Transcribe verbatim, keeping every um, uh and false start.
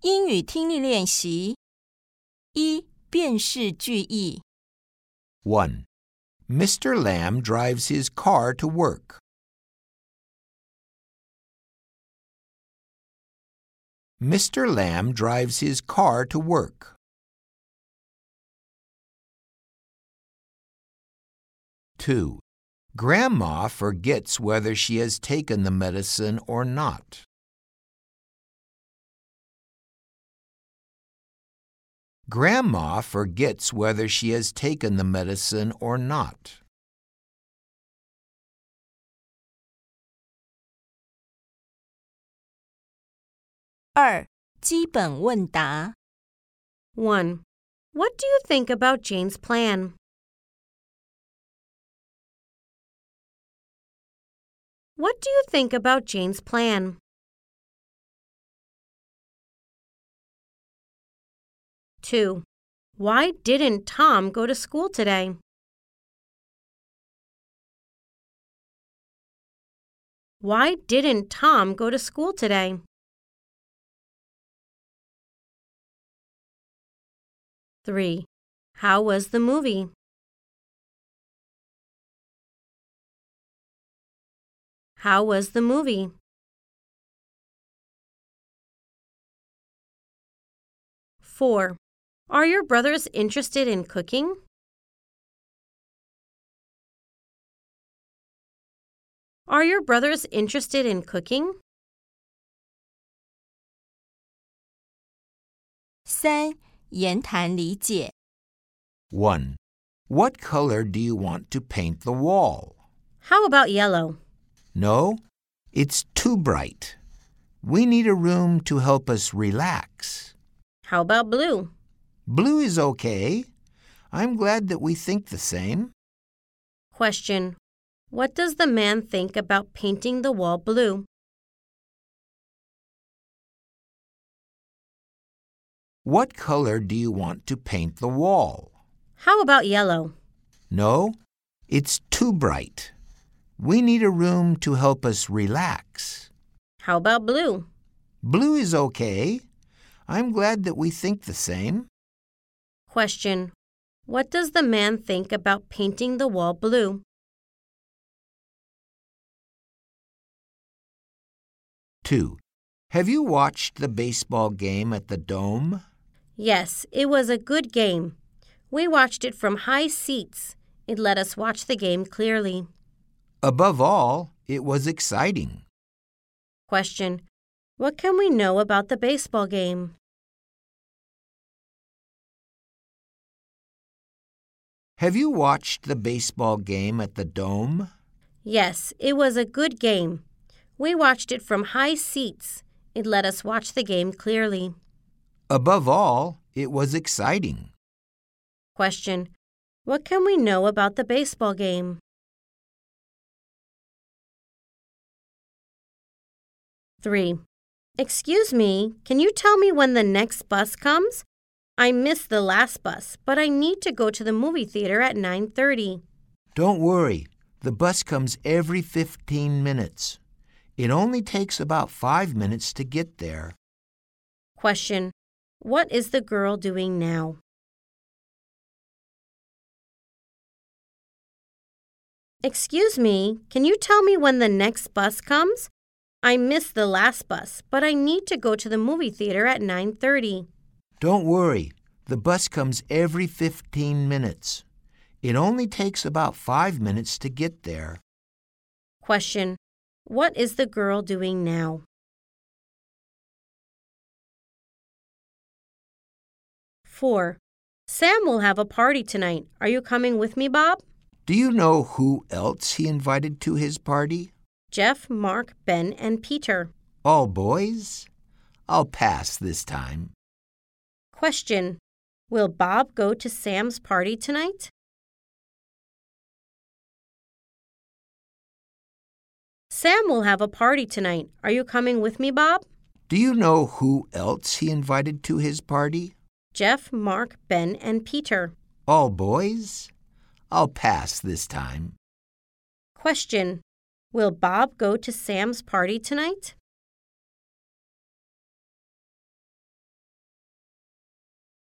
英语听力练习一、辨识句意 one. Mister Lamb drives his car to work. Mister Lamb drives his car to work. two. Grandma forgets whether she has taken the medicine or not. Grandma forgets whether she has taken the medicine or not. 二、基本问答 one. What do you think about Jane's plan? What do you think about Jane's plan? two. Why didn't Tom go to school today? Why didn't Tom go to school today? three. How was the movie? How was the movie? four. Are your brothers interested in cooking? Are your brothers interested in cooking? 三、言谈理解 one. What color do you want to paint the wall? How about yellow? No, it's too bright. We need a room to help us relax. How about blue? Blue is okay. I'm glad that we think the same. Question. What does the man think about painting the wall blue? What color do you want to paint the wall? How about yellow? No, it's too bright. We need a room to help us relax. How about blue? Blue is okay. I'm glad that we think the same. Question. What does the man think about painting the wall blue? two. Have you watched the baseball game at the Dome? Yes, it was a good game. We watched it from high seats. It let us watch the game clearly. Above all, it was exciting. Question. What can we know about the baseball game? Have you watched the baseball game at the Dome? Yes, it was a good game. We watched it from high seats. It let us watch the game clearly. Above all, it was exciting. Question. What can we know about the baseball game? three. Excuse me, can you tell me when the next bus comes? I missed the last bus, but I need to go to the movie theater at nine thirty. Don't worry. The bus comes every fifteen minutes. It only takes about five minutes to get there. Question. What is the girl doing now? Excuse me, can you tell me when the next bus comes? I missed the last bus, but I need to go to the movie theater at nine thirty. Don't worry. The bus comes every fifteen minutes. It only takes about five minutes to get there. Question. What is the girl doing now? four. Sam will have a party tonight. Are you coming with me, Bob? Do you know who else he invited to his party? Jeff, Mark, Ben, and Peter. All boys? I'll pass this time. Question. Will Bob go to Sam's party tonight? Sam will have a party tonight. Are you coming with me, Bob? Do you know who else he invited to his party? Jeff, Mark, Ben, and Peter. All boys? I'll pass this time. Question. Will Bob go to Sam's party tonight?